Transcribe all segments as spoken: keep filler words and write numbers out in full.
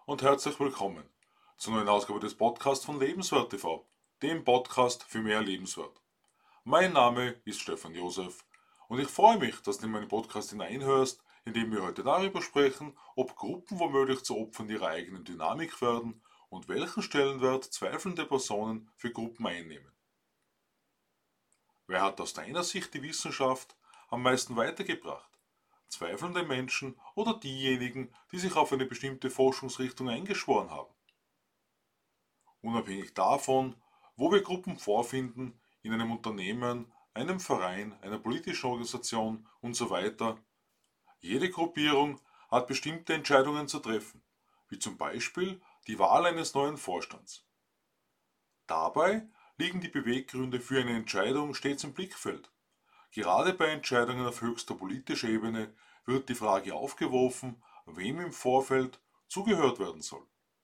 und herzlich willkommen zur neuen Ausgabe des Podcasts von Lebenswert T V, dem Podcast für mehr Lebenswert. Mein Name ist Stefan Josef und ich freue mich, dass du in meinen Podcast hineinhörst, in dem wir heute darüber sprechen, ob Gruppen womöglich zu Opfern ihrer eigenen Dynamik werden und welchen Stellenwert zweifelnde Personen für Gruppen einnehmen. Wer hat aus deiner Sicht die Wissenschaft am meisten weitergebracht? Zweifelnde Menschen oder diejenigen, die sich auf eine bestimmte Forschungsrichtung eingeschworen haben? Unabhängig davon, wo wir Gruppen vorfinden, in einem Unternehmen, einem Verein, einer politischen Organisation und so weiter, jede Gruppierung hat bestimmte Entscheidungen zu treffen, wie zum Beispiel die Wahl eines neuen Vorstands. Dabei liegen die Beweggründe für eine Entscheidung stets im Blickfeld. Gerade bei Entscheidungen auf höchster politischer Ebene wird die Frage aufgeworfen, wem im Vorfeld zugehört werden soll.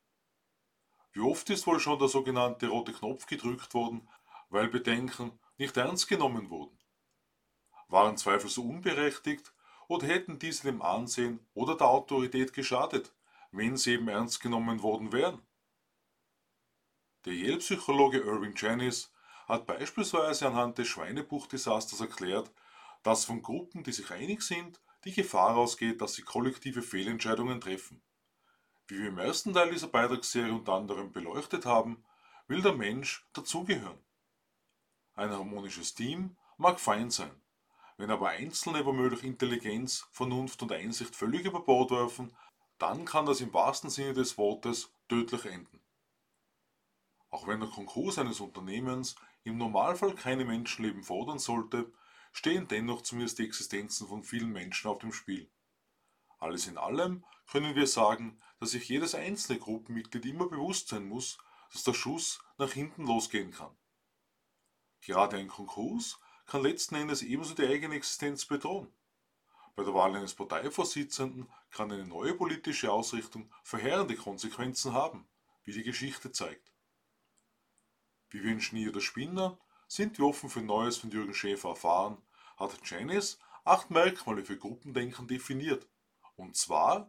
Wie oft ist wohl schon der sogenannte rote Knopf gedrückt worden, weil Bedenken nicht ernst genommen wurden? Waren Zweifel so unberechtigt oder hätten diese dem Ansehen oder der Autorität geschadet, wenn sie eben ernst genommen worden wären? Der Yale-Psychologe Irving Janis hat beispielsweise anhand des Schweinebuch-Desasters erklärt, dass von Gruppen, die sich einig sind, die Gefahr ausgeht, dass sie kollektive Fehlentscheidungen treffen. Wie wir im ersten Teil dieser Beitragsserie unter anderem beleuchtet haben, will der Mensch dazugehören. Ein harmonisches Team mag fein sein, wenn aber Einzelne womöglich Intelligenz, Vernunft und Einsicht völlig über Bord werfen, dann kann das im wahrsten Sinne des Wortes tödlich enden. Auch wenn der Konkurs eines Unternehmens im Normalfall keine Menschenleben fordern sollte, stehen dennoch zumindest die Existenzen von vielen Menschen auf dem Spiel. Alles in allem können wir sagen, dass sich jedes einzelne Gruppenmitglied immer bewusst sein muss, dass der Schuss nach hinten losgehen kann. Gerade ein Konkurs kann letzten Endes ebenso die eigene Existenz bedrohen. Bei der Wahl eines Parteivorsitzenden kann eine neue politische Ausrichtung verheerende Konsequenzen haben, wie die Geschichte zeigt. Wie wir in Schnee oder Spinner sind wir offen für Neues von Jürgen Schäfer erfahren, hat Janis acht Merkmale für Gruppendenken definiert. Und zwar: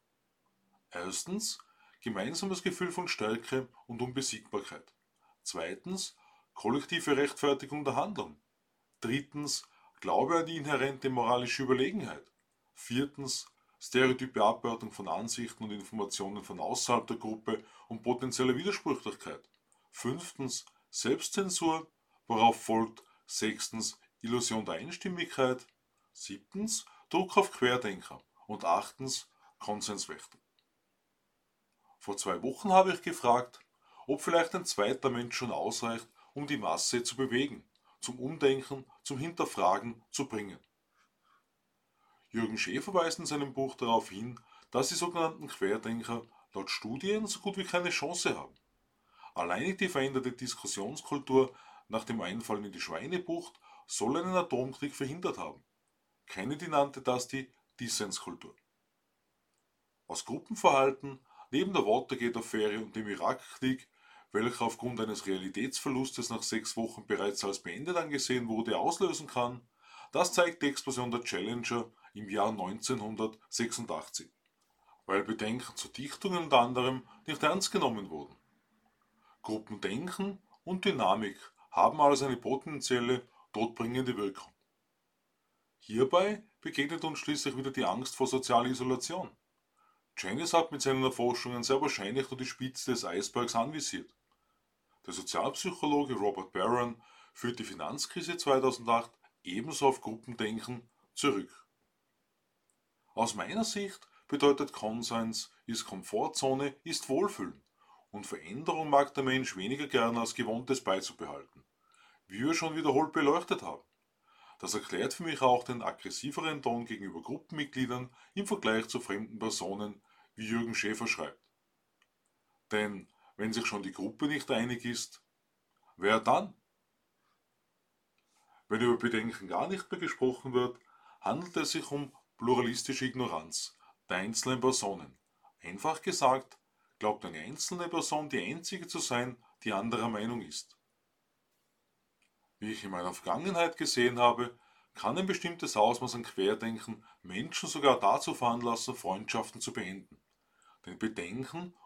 Erstens, gemeinsames Gefühl von Stärke und Unbesiegbarkeit. Zweitens, kollektive Rechtfertigung der Handlung. Drittens, Glaube an die inhärente moralische Überlegenheit. Viertens, stereotype Abwertung von Ansichten und Informationen von außerhalb der Gruppe und potenzielle Widersprüchlichkeit. Fünftens, Selbstzensur, worauf folgt sechstens, Illusion der Einstimmigkeit. Siebtens, Druck auf Querdenker. Und achtens, Konsenswächter. Vor zwei Wochen habe ich gefragt, ob vielleicht ein zweiter Mensch schon ausreicht, um die Masse zu bewegen, zum Umdenken, zum Hinterfragen zu bringen. Jürgen Schäfer weist in seinem Buch darauf hin, dass die sogenannten Querdenker laut Studien so gut wie keine Chance haben. Alleinig die veränderte Diskussionskultur nach dem Einfallen in die Schweinebucht soll einen Atomkrieg verhindert haben. Kennedy nannte das die Dissenskultur. Aus Gruppenverhalten, neben der Watergate-Affäre und dem Irakkrieg, welcher aufgrund eines Realitätsverlustes nach sechs Wochen bereits als beendet angesehen wurde, auslösen kann, das zeigt die Explosion der Challenger im Jahr neunzehnhundertsechsundachtzig, weil Bedenken zu Dichtungen unter anderem nicht ernst genommen wurden. Gruppendenken und Dynamik haben also eine potenzielle, todbringende Wirkung. Hierbei begegnet uns schließlich wieder die Angst vor sozialer Isolation. Janis hat mit seinen Erforschungen sehr wahrscheinlich nur die Spitze des Eisbergs anvisiert. Der Sozialpsychologe Robert Barron führt die Finanzkrise zweitausendacht ebenso auf Gruppendenken zurück. Aus meiner Sicht bedeutet Konsens, ist Komfortzone, ist Wohlfühlen. Und Veränderung mag der Mensch weniger gern als Gewohntes beizubehalten, wie wir schon wiederholt beleuchtet haben. Das erklärt für mich auch den aggressiveren Ton gegenüber Gruppenmitgliedern im Vergleich zu fremden Personen, wie Jürgen Schäfer schreibt. Denn wenn sich schon die Gruppe nicht einig ist, wer dann? Wenn über Bedenken gar nicht mehr gesprochen wird, handelt es sich um pluralistische Ignoranz der einzelnen Personen. Einfach gesagt, glaubt eine einzelne Person die einzige zu sein, die anderer Meinung ist. Wie ich in meiner Vergangenheit gesehen habe, kann ein bestimmtes Ausmaß an Querdenken Menschen sogar dazu veranlassen, Freundschaften zu beenden. Denn Bedenken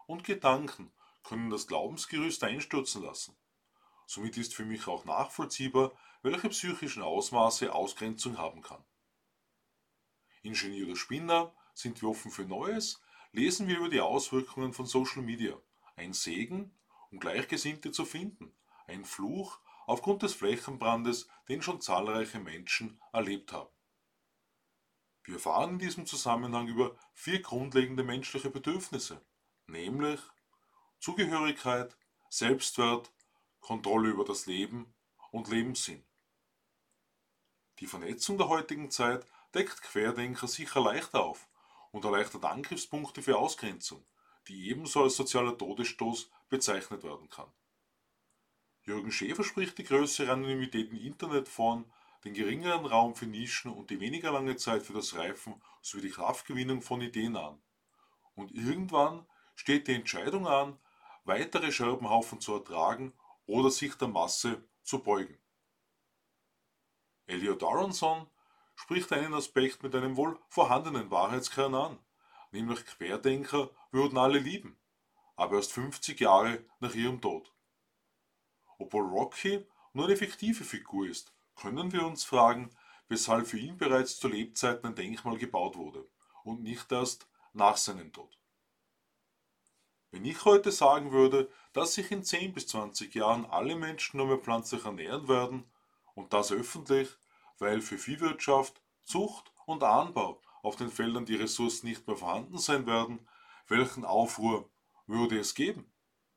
und Gedanken können das Glaubensgerüst einstürzen lassen. Somit ist für mich auch nachvollziehbar, welche psychischen Ausmaße Ausgrenzung haben kann. In Genie oder Spinner sind wir offen für Neues, lesen wir über die Auswirkungen von Social Media. Ein Segen, um Gleichgesinnte zu finden, ein Fluch aufgrund des Flächenbrandes, den schon zahlreiche Menschen erlebt haben. Wir erfahren in diesem Zusammenhang über vier grundlegende menschliche Bedürfnisse, nämlich Zugehörigkeit, Selbstwert, Kontrolle über das Leben und Lebenssinn. Die Vernetzung der heutigen Zeit deckt Querdenker sicher leichter auf und erleichtert Angriffspunkte für Ausgrenzung, die ebenso als sozialer Todesstoß bezeichnet werden kann. Jürgen Schäfer spricht die größere Anonymität in Internetforen, den geringeren Raum für Nischen und die weniger lange Zeit für das Reifen sowie die Kraftgewinnung von Ideen an. Und irgendwann steht die Entscheidung an, weitere Scherbenhaufen zu ertragen oder sich der Masse zu beugen. Elliot Aronson spricht einen Aspekt mit einem wohl vorhandenen Wahrheitskern an, nämlich Querdenker würden alle lieben, aber erst fünfzig Jahre nach ihrem Tod. Obwohl Rocky nur eine fiktive Figur ist, können wir uns fragen, weshalb für ihn bereits zu Lebzeiten ein Denkmal gebaut wurde und nicht erst nach seinem Tod. Wenn ich heute sagen würde, dass sich in zehn bis zwanzig Jahren alle Menschen nur mehr pflanzlich ernähren werden, und das öffentlich, weil für Viehwirtschaft, Zucht und Anbau auf den Feldern die Ressourcen nicht mehr vorhanden sein werden, welchen Aufruhr würde es geben?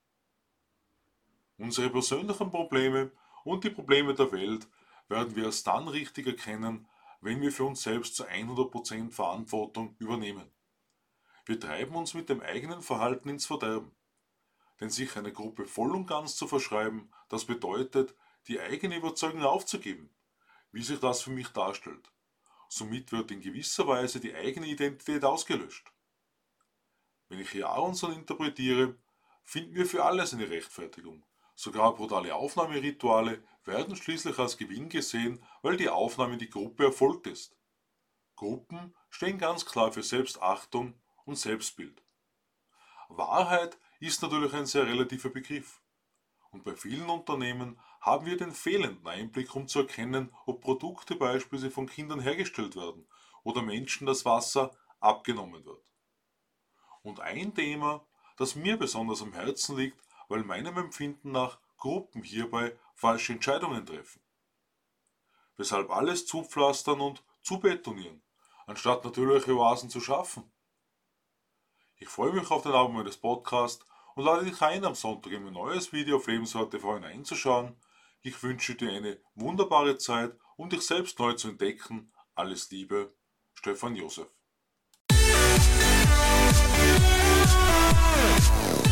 Unsere persönlichen Probleme und die Probleme der Welt werden wir erst dann richtig erkennen, wenn wir für uns selbst zu hundert Prozent Verantwortung übernehmen. Wir treiben uns mit dem eigenen Verhalten ins Verderben. Denn sich einer Gruppe voll und ganz zu verschreiben, das bedeutet, die eigene Überzeugung aufzugeben, wie sich das für mich darstellt. Somit wird in gewisser Weise die eigene Identität ausgelöscht. Wenn ich hier Aronson interpretiere, finden wir für alles eine Rechtfertigung. Sogar brutale Aufnahmerituale werden schließlich als Gewinn gesehen, weil die Aufnahme in die Gruppe erfolgt ist. Gruppen stehen ganz klar für Selbstachtung und Selbstbild. Wahrheit ist natürlich ein sehr relativer Begriff. Und bei vielen Unternehmen haben wir den fehlenden Einblick, um zu erkennen, ob Produkte beispielsweise von Kindern hergestellt werden oder Menschen das Wasser abgenommen wird. Und ein Thema, das mir besonders am Herzen liegt, weil meinem Empfinden nach Gruppen hierbei falsche Entscheidungen treffen. Weshalb alles zupflastern und zubetonieren, anstatt natürliche Oasen zu schaffen. Ich freue mich auf den Abend meines Podcasts und lade dich ein, am Sonntag in mein neues Video auf Lebenswert T V hineinzuschauen. Ich wünsche dir eine wunderbare Zeit, um dich selbst neu zu entdecken. Alles Liebe, Stefan Josef.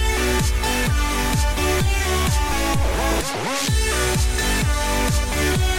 We'll be right back.